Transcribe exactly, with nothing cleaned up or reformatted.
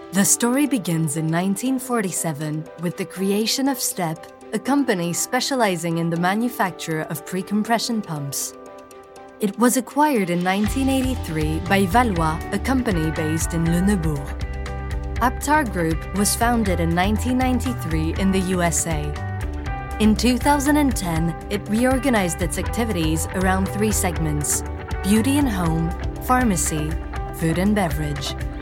The story begins in nineteen forty-seven with the creation of Step, a company specializing in the manufacture of pre-compression pumps. It was acquired in nineteen eighty-three by Valois, a company based in Lunebourg. Aptar Group was founded in nineteen ninety-three in the U S A. In two thousand ten, it reorganized its activities around three segments: beauty and home, pharmacy, food and beverage.